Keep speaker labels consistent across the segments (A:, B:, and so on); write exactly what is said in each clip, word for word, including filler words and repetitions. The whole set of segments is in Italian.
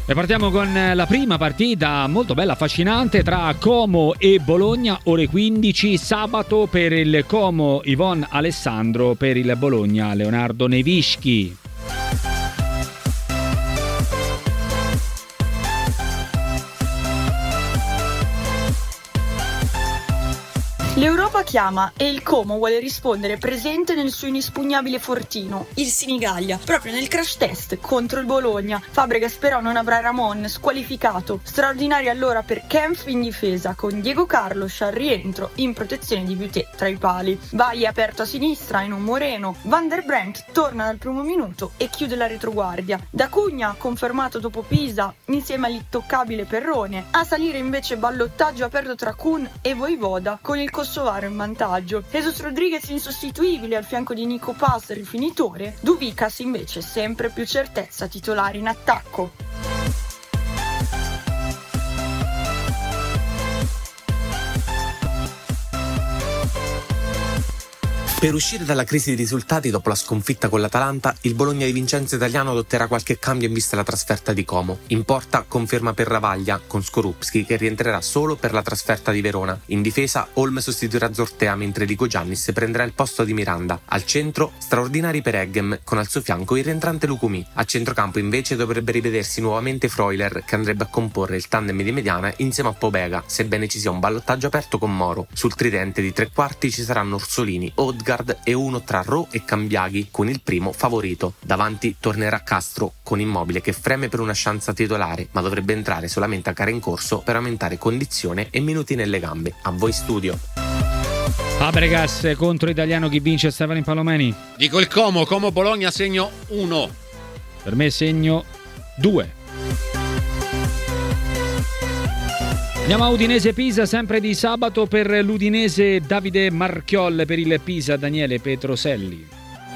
A: E partiamo con la prima partita molto bella, affascinante, tra Como e Bologna, ore quindici, sabato per il Como Yvonne Alessandro, per il Bologna Leonardo Nevischi.
B: L'Europa chiama e il Como vuole rispondere presente nel suo inespugnabile fortino, il Sinigallia, proprio nel crash test contro il Bologna. Fabregas però non avrà Ramon, squalificato. Straordinario allora per Kempf in difesa, con Diego Carlos al rientro in protezione di Buté tra i pali. Vai aperto a sinistra in un Moreno. Van der Bremt torna dal primo minuto e chiude la retroguardia. D'Acugna, confermato dopo Pisa, insieme all'intoccabile Perrone. A salire invece ballottaggio aperto tra Kun e Voivoda, con il Kosovaro in vantaggio. Jesus Rodriguez insostituibile al fianco di Nico Paz, rifinitore. Duvikas invece sempre più certezza titolare in attacco.
C: Per uscire dalla crisi di risultati dopo la sconfitta con l'Atalanta, il Bologna di Vincenzo Italiano adotterà qualche cambio in vista della trasferta di Como. In porta conferma per Ravaglia, con Skorupski che rientrerà solo per la trasferta di Verona. In difesa Olm sostituirà Zortea mentre Rico Giannis prenderà il posto di Miranda. Al centro straordinari per Eggem, con al suo fianco il rientrante Lukumi. A centrocampo invece dovrebbe rivedersi nuovamente Freuler, che andrebbe a comporre il tandem di mediana insieme a Pobega, sebbene ci sia un ballottaggio aperto con Moro. Sul tridente di tre quarti ci saranno Orsolini, Odgaard e uno tra Ro e Cambiaghi, con il primo favorito. Davanti tornerà Castro, con Immobile che freme per una chance titolare, ma dovrebbe entrare solamente a gara in corso per aumentare condizione e minuti nelle gambe. A voi studio.
A: Fabregas contro Italiano, chi vince? Stefano Palomeni.
D: Dico il Como, Como Bologna segno uno.
A: Per me segno due. Andiamo a Udinese-Pisa, sempre di sabato. Per l'Udinese Davide Marchiol, per il Pisa Daniele Petroselli.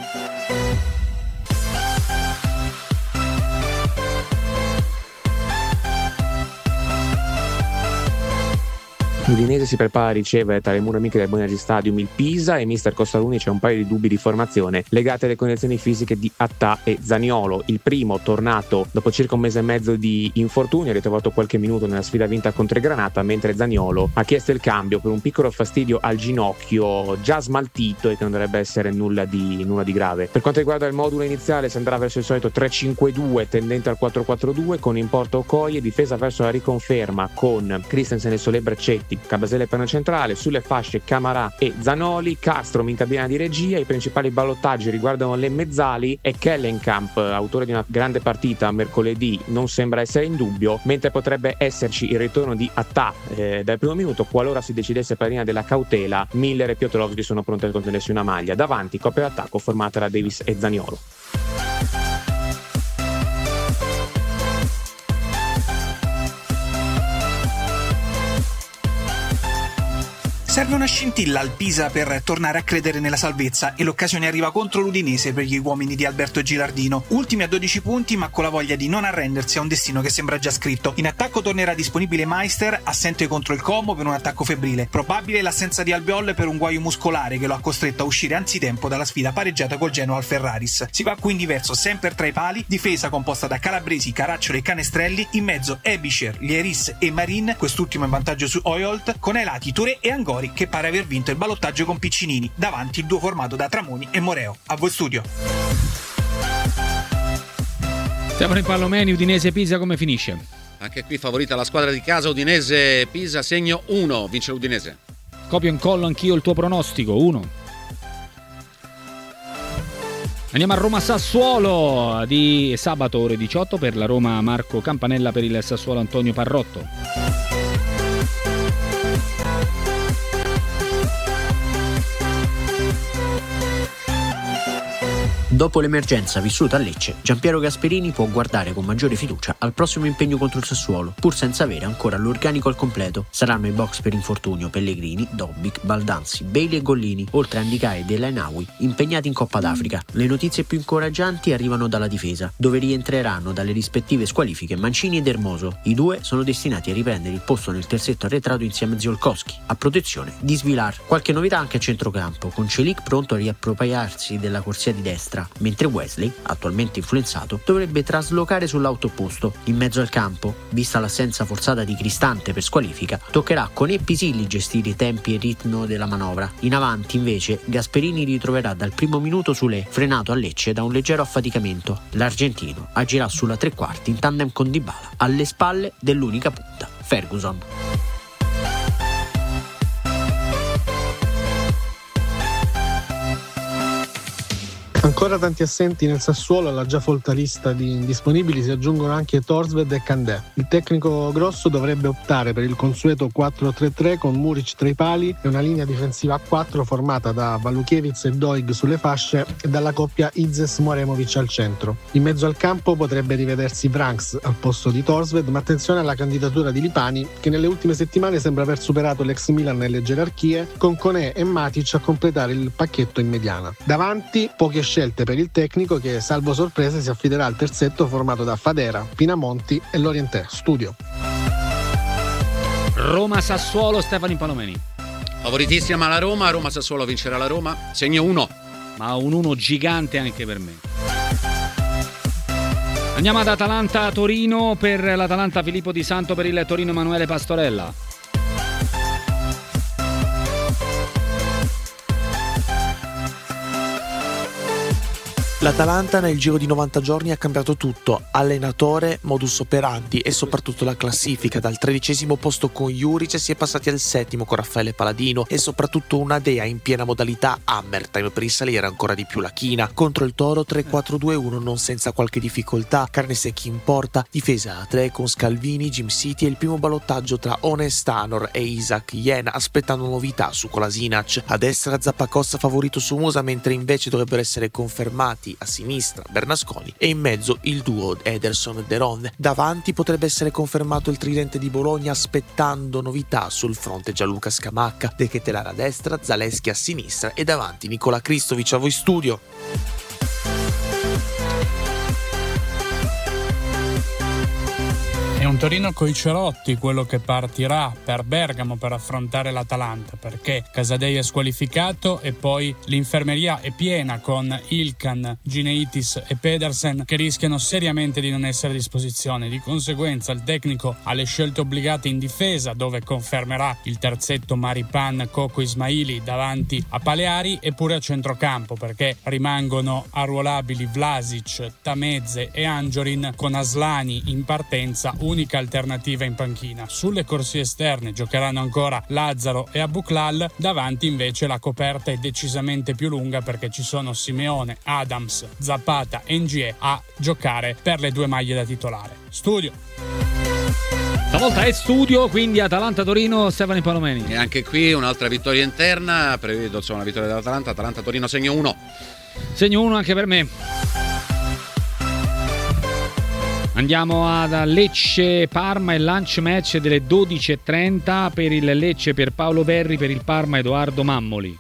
E: L'Udinese si prepara a ricevere tra le mura amiche del Bonaci Stadium il Pisa e mister Costaluni c'è un paio di dubbi di formazione legati alle condizioni fisiche di Attà e Zaniolo. Il primo, tornato dopo circa un mese e mezzo di infortunio, ha ritrovato qualche minuto nella sfida vinta contro il Granata, mentre Zaniolo ha chiesto il cambio per un piccolo fastidio al ginocchio già smaltito e che non dovrebbe essere nulla di, nulla di grave. Per quanto riguarda il modulo iniziale, si andrà verso il solito tre cinque due tendente al quattro quattro due con in porta Okoye, difesa verso la riconferma con Christensen e Solé Bracetti, Cabasele perno centrale, sulle fasce Camarà e Zanoli, Castro in cabina di regia. I principali ballottaggi riguardano le mezzali e Kellenkamp, autore di una grande partita mercoledì, non sembra essere in dubbio, mentre potrebbe esserci il ritorno di Attà eh, dal primo minuto qualora si decidesse per linea della cautela. Miller e Piotrowski sono pronti a contenersi una maglia. Davanti coppia d'attacco formata da Davis e Zaniolo.
F: Serve una scintilla al Pisa per tornare a credere nella salvezza e l'occasione arriva contro l'Udinese per gli uomini di Alberto Gilardino. Ultimi a dodici punti ma con la voglia di non arrendersi a un destino che sembra già scritto. In attacco tornerà disponibile Meister, assente contro il Como per un attacco febbrile. Probabile l'assenza di Albiol per un guaio muscolare che lo ha costretto a uscire anzitempo dalla sfida pareggiata col Genoa al Ferraris. Si va quindi verso sempre tra i pali, difesa composta da Calabresi, Caracciolo e Canestrelli, in mezzo Ebischer, Lieris e Marin, quest'ultimo in vantaggio su Oyolt, con ai lati Touré e Angori che pare aver vinto il ballottaggio con Piccinini. Davanti il duo formato da Tramoni e Moreo. A voi studio.
A: Siamo in Palomeni. Udinese-Pisa come finisce?
D: Anche qui favorita la squadra di casa. Udinese-Pisa segno uno. Vince l'Udinese.
A: Copio e incollo anch'io il tuo pronostico, uno. Andiamo a Roma-Sassuolo di sabato ore diciotto. Per la Roma Marco Campanella, per il Sassuolo Antonio Parrotto.
G: Dopo l'emergenza vissuta a Lecce, Giampiero Gasperini può guardare con maggiore fiducia al prossimo impegno contro il Sassuolo, pur senza avere ancora l'organico al completo. Saranno in box per infortunio Pellegrini, Dobbik, Baldanzi, Bailey e Gollini, oltre a Ndicai e Delainawi, impegnati in Coppa d'Africa. Le notizie più incoraggianti arrivano dalla difesa, dove rientreranno dalle rispettive squalifiche Mancini ed Hermoso. I due sono destinati a riprendere il posto nel terzetto arretrato insieme a Ziolkowski, a protezione di Svilar. Qualche novità anche a centrocampo, con Celik pronto a riappropriarsi della corsia di destra. mentre Wesley, attualmente influenzato, dovrebbe traslocare sull'autoposto. In mezzo al campo, vista l'assenza forzata di Cristante per squalifica, toccherà con E. Pisilli gestire i tempi e il ritmo della manovra. In avanti, invece, Gasperini ritroverà dal primo minuto Sule, frenato a Lecce da un leggero affaticamento. L'argentino agirà sulla tre quarti in tandem con Dybala, alle spalle dell'unica punta, Ferguson.
H: Ancora tanti assenti nel Sassuolo. Alla già folta lista di indisponibili si aggiungono anche Torsved e Candé. Il tecnico grosso dovrebbe optare per il consueto quattro tre tre con Muric tra i pali e una linea difensiva a quattro formata da Valukiewicz e Doig sulle fasce e dalla coppia Izes-Moremovic al centro. In mezzo al campo potrebbe rivedersi Branks al posto di Torsved, ma attenzione alla candidatura di Lipani, che nelle ultime settimane sembra aver superato l'ex Milan nelle gerarchie, con Koné e Matic a completare il pacchetto in mediana. Davanti poche scelte per il tecnico che, salvo sorprese, si affiderà al terzetto formato da Fadera, Pinamonti e Lorientè. Studio.
A: Roma-Sassuolo, Stefano Palomeni.
D: Favoritissima la Roma, Roma-Sassuolo vincerà la Roma, segno uno.
A: Ma un uno gigante anche per me. Andiamo ad Atalanta-Torino. Per l'Atalanta Filippo Di Santo, per il Torino Emanuele Pastorella.
I: L'Atalanta nel giro di novanta giorni ha cambiato tutto: allenatore, modus operandi e soprattutto la classifica. Dal tredicesimo posto con Juric si è passati al settimo con Raffaele Paladino e soprattutto una Dea in piena modalità Hammer Time per risalire ancora di più la china. Contro il Toro tre quattro due uno non senza qualche difficoltà, carne secchi in porta, difesa a tre con Scalvini, Jim City e il primo ballottaggio tra Honest Anor e Isaac Yen, aspettando novità su Kolasinac. A destra Zappacosta favorito su Musa, mentre invece dovrebbero essere confermati a sinistra Bernasconi e in mezzo il duo Ederson-Deron. Davanti potrebbe essere confermato il tridente di Bologna, aspettando novità sul fronte Gianluca Scamacca, De Ketelaere a destra, Zaleschi a sinistra e davanti Nikola Kristovic. A voi studio.
J: È un Torino coi cerotti quello che partirà per Bergamo per affrontare l'Atalanta, perché Casadei è squalificato e poi l'infermeria è piena con Ilkan, Gineitis e Pedersen che rischiano seriamente di non essere a disposizione. Di conseguenza il tecnico ha le scelte obbligate in difesa, dove confermerà il terzetto Maripan, Coco Ismaili davanti a Paleari, e pure a centrocampo, perché rimangono arruolabili Vlasic, Tameze e Angiorin, con Aslani in partenza, unica alternativa in panchina. Sulle corsie esterne giocheranno ancora Lazzaro e Abuklal, davanti invece la coperta è decisamente più lunga perché ci sono Simeone, Adams, Zapata e Ngie a giocare per le due maglie da titolare. Studio.
A: Stavolta è studio, quindi Atalanta-Torino, Stefano Palomeni.
D: E anche qui un'altra vittoria interna, prevedo insomma la vittoria dell'Atalanta, Atalanta-Torino segno uno.
A: Segno uno anche per me. Andiamo ad Lecce-Parma, il lunch match delle dodici e trenta, per il Lecce per Paolo Verri, per il Parma Edoardo Mammoli.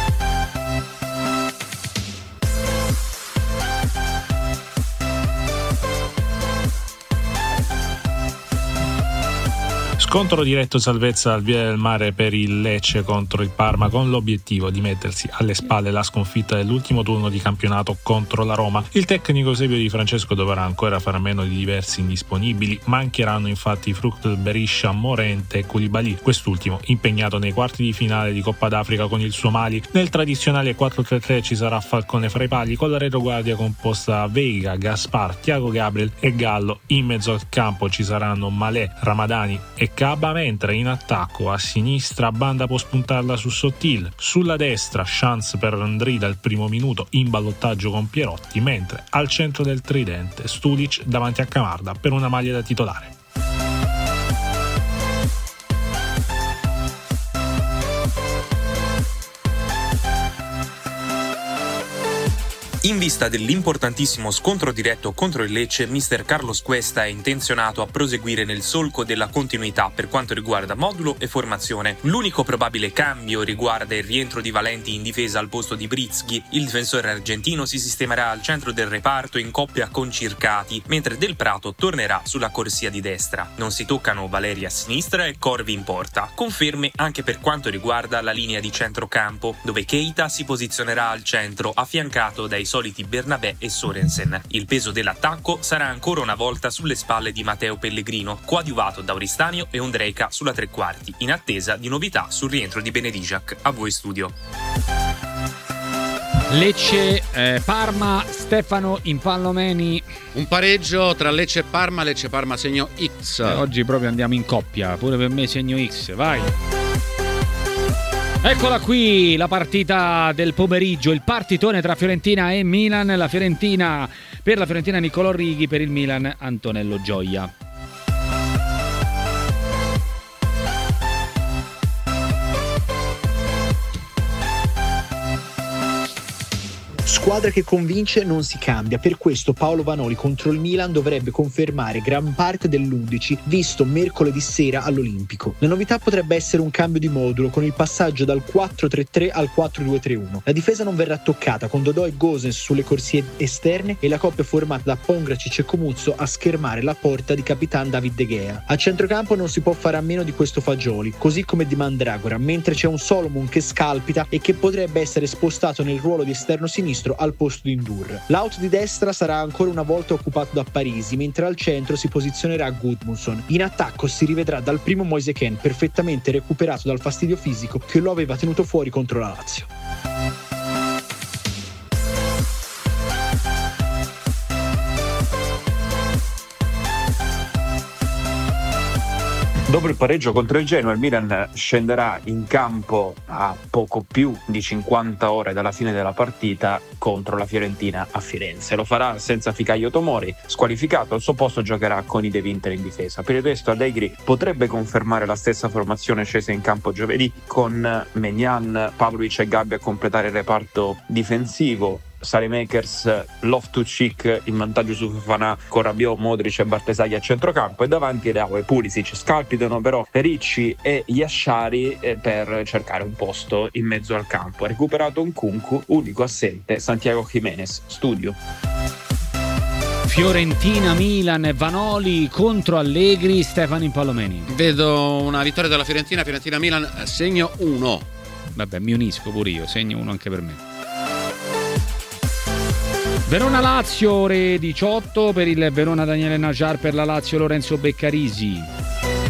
K: Scontro diretto salvezza al Via del Mare per il Lecce contro il Parma, con l'obiettivo di mettersi alle spalle la sconfitta dell'ultimo turno di campionato contro la Roma. Il tecnico Eusebio Di Francesco dovrà ancora fare a meno di diversi indisponibili. Mancheranno infatti Fruct, Beriscia, Morente e Koulibaly, quest'ultimo impegnato nei quarti di finale di Coppa d'Africa con il suo Mali. Nel tradizionale quattro tre tre ci sarà Falcone fra i pali, con la retroguardia composta da Veiga, Gaspar, Thiago Gabriel e Gallo. In mezzo al campo ci saranno Malé, Ramadani e Caba, mentre in attacco a sinistra Banda può spuntarla su Sottil, sulla destra chance per Andri dal primo minuto in ballottaggio con Pierotti, mentre al centro del tridente Stulic davanti a Camarda per una maglia da titolare.
L: In vista dell'importantissimo scontro diretto contro il Lecce, mister Carlos Cuesta è intenzionato a proseguire nel solco della continuità per quanto riguarda modulo e formazione. L'unico probabile cambio riguarda il rientro di Valenti in difesa al posto di Brizghi. Il difensore argentino si sistemerà al centro del reparto in coppia con Circati, mentre Del Prato tornerà sulla corsia di destra. Non si toccano Valeri a sinistra e Corvi in porta. Conferme anche per quanto riguarda la linea di centrocampo, dove Keita si posizionerà al centro affiancato dai soliti Bernabé e Sorensen. Il peso dell'attacco sarà ancora una volta sulle spalle di Matteo Pellegrino, coadiuvato da Oristanio e Ondrejka sulla tre quarti, in attesa di novità sul rientro di Benedijak. A voi studio.
A: Lecce, eh, Parma, Stefano Impallomeni.
D: Un pareggio tra Lecce e Parma, Lecce Parma segno X.
A: Eh, oggi proprio andiamo in coppia, pure per me segno X, vai. Eccola qui la partita del pomeriggio, il partitone tra Fiorentina e Milan. La Fiorentina, per la Fiorentina Niccolò Righi, per il Milan Antonello Gioia.
M: Squadra che convince non si cambia, per questo Paolo Vanoli contro il Milan dovrebbe confermare gran parte dell'undici visto mercoledì sera all'Olimpico. La novità potrebbe essere un cambio di modulo con il passaggio dal quattro tre tre al quattro due tre uno. La difesa non verrà toccata con Dodò e Gosens sulle corsie esterne e la coppia formata da Pongracic e Comuzzo a schermare la porta di Capitan David De Gea. A centrocampo non si può fare a meno di questo Fagioli, così come di Mandragora, mentre c'è un Solomon che scalpita e che potrebbe essere spostato nel ruolo di esterno sinistro al posto di Ndur. L'out di destra sarà ancora una volta occupato da Parisi, mentre al centro si posizionerà Gudmundsson. In attacco si rivedrà dal primo Moise Kean, perfettamente recuperato dal fastidio fisico che lo aveva tenuto fuori contro la Lazio.
N: Dopo il pareggio contro il Genoa, il Milan scenderà in campo a poco più di cinquanta ore dalla fine della partita contro la Fiorentina a Firenze. Lo farà senza Fikayo Tomori, squalificato. Al suo posto giocherà con i De Winter in difesa. Per il resto Allegri potrebbe confermare la stessa formazione scesa in campo giovedì, con Maignan, Pavlovic e Gabbia a completare il reparto difensivo. Saelemaekers, Loftus-Cheek in vantaggio su Fofana, con Rabiot, Modric e Bartesaglia a centrocampo, e davanti Leao e Pulisic. Scalpitano però Ricci e Yashari eh, per cercare un posto in mezzo al campo. Ha recuperato Nkunku, unico assente Santiago Jiménez. Studio.
A: Fiorentina, Milan, Vanoli contro Allegri, Stefano Impallomeni.
D: Vedo una vittoria della Fiorentina, Fiorentina-Milan, segno uno.
A: Vabbè, mi unisco pure io, segno uno anche per me. Verona-Lazio, ore diciotto, per il Verona Daniele Najar, per la Lazio Lorenzo Beccarisi.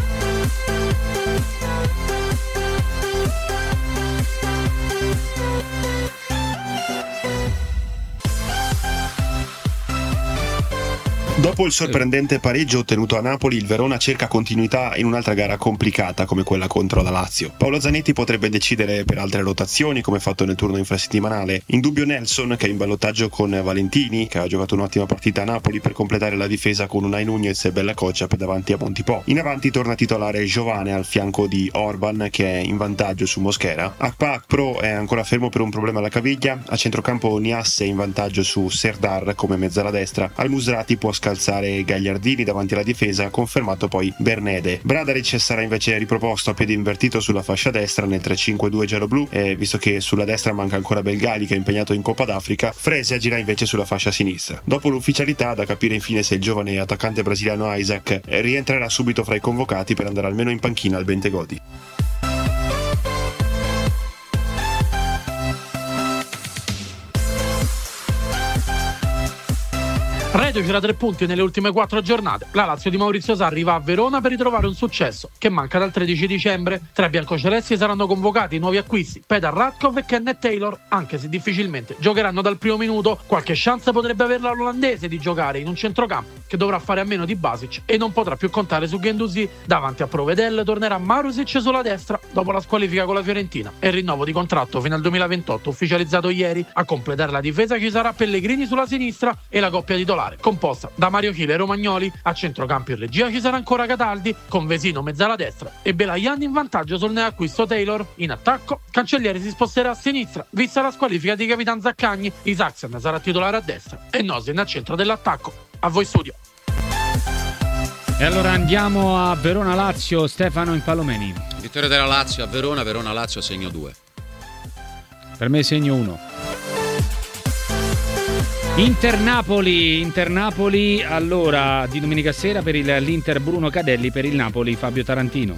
O: Dopo il sorprendente pareggio ottenuto a Napoli, il Verona cerca continuità in un'altra gara complicata come quella contro la Lazio. Paolo Zanetti potrebbe decidere per altre rotazioni, come fatto nel turno infrasettimanale. In dubbio Nelson, che è in ballottaggio con Valentini, che ha giocato un'ottima partita a Napoli, per completare la difesa con Unai Nunez e Bella Coccia per davanti a Montipò. In avanti torna titolare Giovane al fianco di Orban, che è in vantaggio su Mosquera. Akpa Akpro è ancora fermo per un problema alla caviglia. A centrocampo Niasse è in vantaggio su Serdar come mezzala destra. Al Musrati può scalzare Gagliardini davanti alla difesa, confermato poi Bernede. Bradaric sarà invece riproposto a piede invertito sulla fascia destra nel tre cinque due giallo-blu, e visto che sulla destra manca ancora Belgali, che è impegnato in Coppa d'Africa, Fresia gira invece sulla fascia sinistra. Dopo l'ufficialità, da capire infine se il giovane attaccante brasiliano Isaac rientrerà subito fra i convocati per andare almeno in panchina al Bentegodi.
P: Reduce da tre punti nelle ultime quattro giornate, la Lazio di Maurizio Sarri va a Verona per ritrovare un successo che manca dal tredici dicembre. Tra i biancocelesti saranno convocati nuovi acquisti Petar Ratkov e Kenneth Taylor, anche se difficilmente giocheranno dal primo minuto. Qualche chance potrebbe averla l'olandese di giocare in un centrocampo che dovrà fare a meno di Basic e non potrà più contare su Guendouzi. Davanti a Provedel tornerà Marusic sulla destra dopo la squalifica con la Fiorentina e il rinnovo di contratto fino al duemilaventotto ufficializzato ieri. A completare la difesa ci sarà Pellegrini sulla sinistra e la coppia titolare composta da Mario Chile e Romagnoli. A centrocampo in regia ci sarà ancora Cataldi con Vesino mezzala destra e Belayan in vantaggio sul neoacquisto Taylor. In attacco Cancellieri si sposterà a sinistra vista la squalifica di Capitan Zaccagni. Isaacsen sarà titolare a destra e Nosin al centro dell'attacco. A voi studio.
A: E allora andiamo a Verona-Lazio, Stefano Impallomeni.
D: Vittoria della Lazio a Verona, Verona-Lazio segno due.
A: Per me segno uno. Inter-Napoli, Inter-Napoli, allora di domenica sera per il, l'Inter Bruno Cadelli, per il Napoli Fabio Tarantino.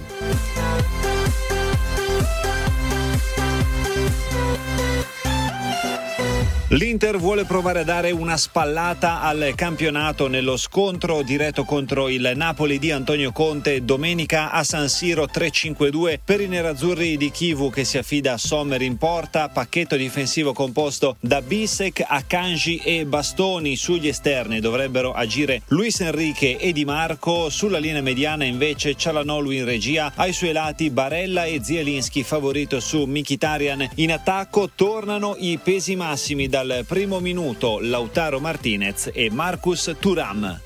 Q: L'Inter vuole provare a dare una spallata al campionato nello scontro diretto contro il Napoli di Antonio Conte domenica a San Siro. Tre cinque due per i nerazzurri di Chivu che si affida a Sommer in porta, pacchetto difensivo composto da Bisek, Akanji e Bastoni. Sugli esterni dovrebbero agire Luis Enrique e Di Marco, sulla linea mediana invece Cialanoglu in regia, ai suoi lati Barella e Zielinski favorito su Mkhitaryan. In attacco tornano i pesi massimi dal primo minuto, Lautaro Martinez e Marcus Thuram.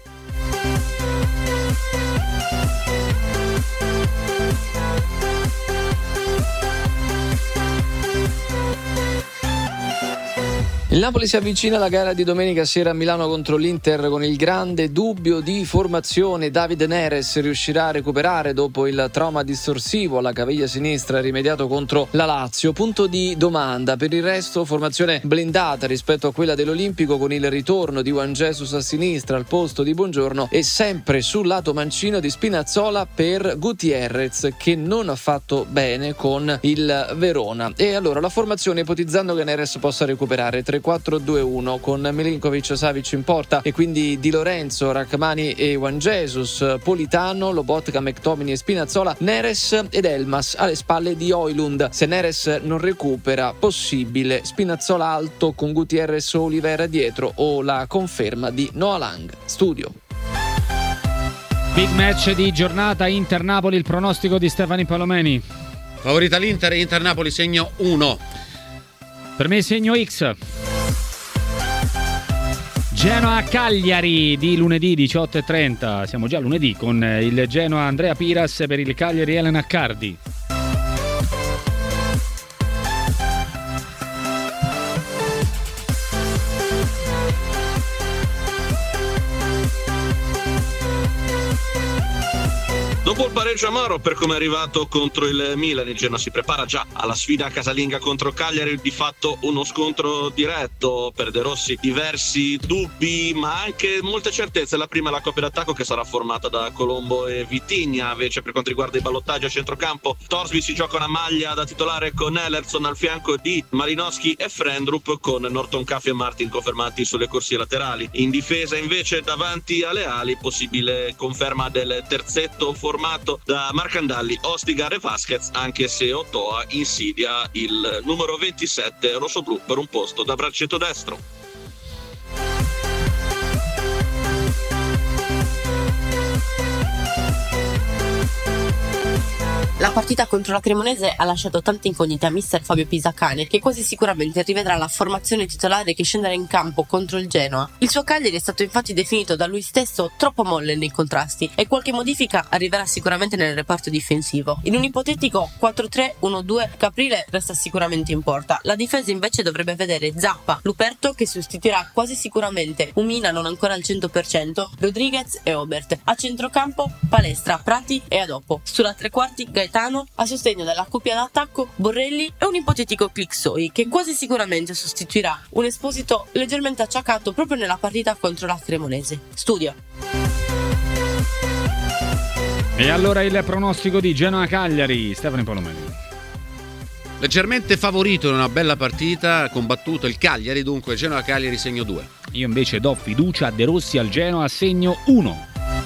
R: Il Napoli si avvicina alla gara di domenica sera a Milano contro l'Inter con il grande dubbio di formazione. Davide Neres riuscirà a recuperare dopo il trauma distorsivo alla caviglia sinistra rimediato contro la Lazio? Punto di domanda. Per il resto formazione blindata rispetto a quella dell'Olimpico con il ritorno di Juan Jesus a sinistra al posto di Buongiorno e sempre sul lato mancino di Spinazzola per Gutierrez che non ha fatto bene con il Verona. E allora la formazione, ipotizzando che Neres possa recuperare: tre quattro due uno con Milinkovic, Savic in porta e quindi Di Lorenzo, Rachmani e Juan Jesus, Politano, Lobotka, McTominay e Spinazzola, Neres ed Elmas alle spalle di Højlund. Se Neres non recupera, possibile Spinazzola alto con Gutierrez o Olivera dietro o la conferma di Noah Lang. Studio.
A: Big match di giornata Inter-Napoli, il pronostico di Stefani Palomeni.
D: Favorita l'Inter, Inter-Napoli segno uno.
A: Per me segno X. Genoa-Cagliari di lunedì diciotto e trenta, siamo già lunedì, con il Genoa Andrea Piras, per il Cagliari Elena Accardi.
S: Dopo il pareggio amaro per come è arrivato contro il Milan, il Genoa si prepara già alla sfida casalinga contro Cagliari, di fatto uno scontro diretto per De Rossi, diversi dubbi ma anche molte certezze. La prima è la coppia d'attacco che sarà formata da Colombo e Vitinha. Invece per quanto riguarda i ballottaggi a centrocampo, Torsby si gioca una maglia da titolare con Ellerson al fianco di Malinowski e Frendrup, con Norton Caffey e Martin confermati sulle corsie laterali. In difesa invece davanti alle ali possibile conferma del terzetto formato da Marcandalli, Ostigar e Vasquez, anche se Otoa insidia il numero ventisette rossoblu per un posto da braccetto destro.
T: La partita contro la Cremonese ha lasciato tante incognite a mister Fabio Pisacane, che quasi sicuramente rivedrà la formazione titolare che scenderà in campo contro il Genoa. Il suo Cagliari è stato infatti definito da lui stesso troppo molle nei contrasti e qualche modifica arriverà sicuramente nel reparto difensivo. In un ipotetico quattro tre uno due Caprile resta sicuramente in porta. La difesa invece dovrebbe vedere Zappa, Luperto che sostituirà quasi sicuramente un Mina non ancora al cento per cento, Rodriguez e Obert. A centrocampo Palestra, Prati e Adopo. Sulla tre quarti Gaetano, a sostegno della coppia d'attacco Borrelli e un ipotetico Clixoi che quasi sicuramente sostituirà un Esposito leggermente acciaccato proprio nella partita contro la Cremonese. Studio.
A: E allora il pronostico di Genoa-Cagliari, Stefano Palomeni.
D: Leggermente favorito in una bella partita, combattuto il Cagliari, dunque Genoa-Cagliari segno due.
A: Io invece do fiducia a De Rossi al Genoa, segno uno.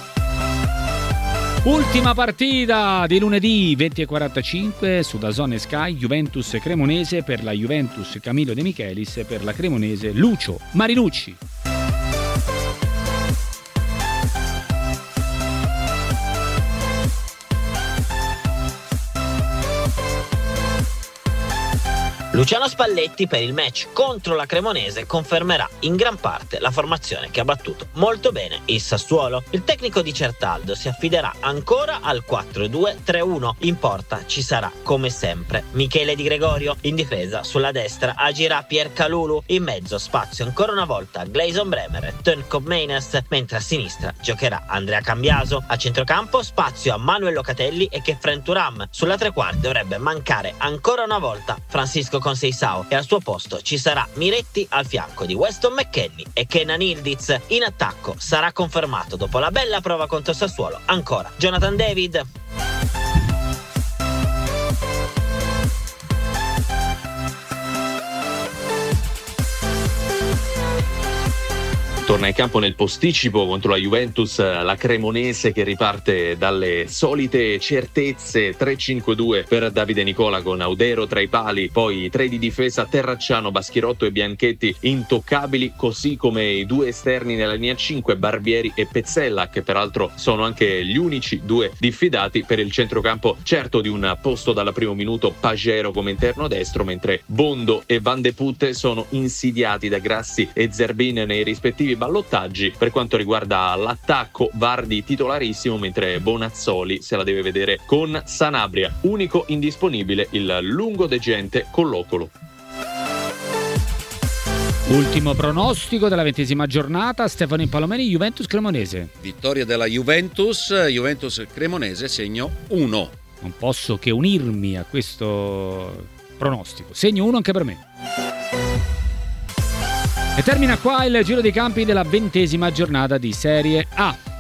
A: Ultima partita di lunedì venti e quarantacinque su DAZN e Sky, Juventus Cremonese, per la Juventus Camillo De Michelis, per la Cremonese Lucio Marinucci.
U: Luciano Spalletti per il match contro la Cremonese confermerà in gran parte la formazione che ha battuto molto bene il Sassuolo. Il tecnico di Certaldo si affiderà ancora al quattro due tre uno. In porta ci sarà come sempre Michele Di Gregorio, in difesa sulla destra agirà Pier Calulu, in mezzo spazio ancora una volta Gleison Bremer e Teun Koopmeiners, mentre a sinistra giocherà Andrea Cambiaso. A centrocampo spazio a Manuel Locatelli e Kefren Thuram. Sulla tre quarti dovrebbe mancare ancora una volta Francisco Conceição e al suo posto ci sarà Miretti al fianco di Weston McKennie e Kenan Yildiz. In attacco sarà confermato dopo la bella prova contro il Sassuolo ancora Jonathan David.
B: Torna in campo nel posticipo contro la Juventus la cremonese che riparte dalle solite certezze. Tre cinque due per Davide Nicola con Audero tra i pali, poi tre di difesa, Terracciano, Baschirotto e Bianchetti intoccabili, così come i due esterni nella linea cinque, Barbieri e Pezzella, che peraltro sono anche gli unici due diffidati. Per il centrocampo certo di un posto dal primo minuto Pagero come interno destro, mentre Bondo e Van de Putte sono insidiati da Grassi e Zerbin nei rispettivi ballottaggi. Per quanto riguarda l'attacco, Vardi titolarissimo, mentre Bonazzoli se la deve vedere con Sanabria, unico indisponibile il lungo degente Collocolo.
A: Ultimo pronostico della ventesima giornata, Stefano Impalomeni, Juventus Cremonese.
D: Vittoria della Juventus, Juventus Cremonese, segno uno.
A: Non posso che unirmi a questo pronostico, segno uno anche per me. E termina qua il giro dei campi della ventesima giornata di Serie A.